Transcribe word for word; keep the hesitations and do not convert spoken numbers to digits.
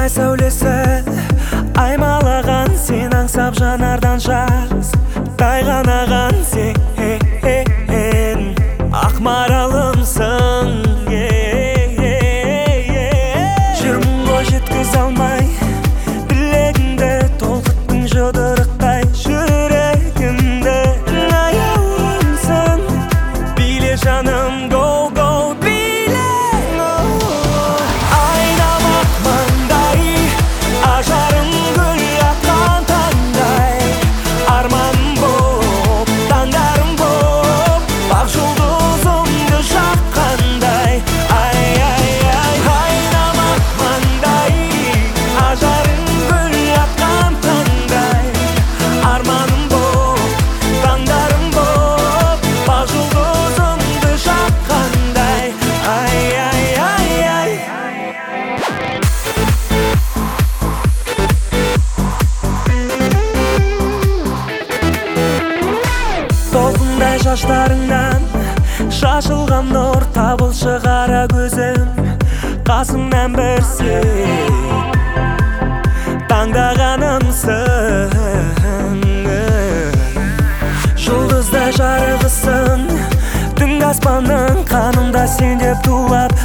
ай сәулесі аймалаған, сен аңсап жанардан жас тайғанаған сен ақ маралымсың. Жүрмін ғой жеткізе алмай білегіңді, толқыттың жұдырықтай жүрегімді. Аяулымсың, биле жаным, go go биле. Айнамақ маңдай, ажарың гүл атқан таңдай, арманым боп, таңдарым боп, ақ жұлдызымды жаққандай. Ай ай ай, айнамақ маңдай, ажарың гүл атқан таңдай, арманым боп, таңдарым боп, ақ жұлдызымды жаққандай. Ай ай ай ай. Толқындай шаштарыңнан шашылған нұр, табылшы қара көзім, қасымнан бір сен таңдағанымсың. Жұлдыздай жарығысың, түнгі аспанның, қанымда сен деп тулап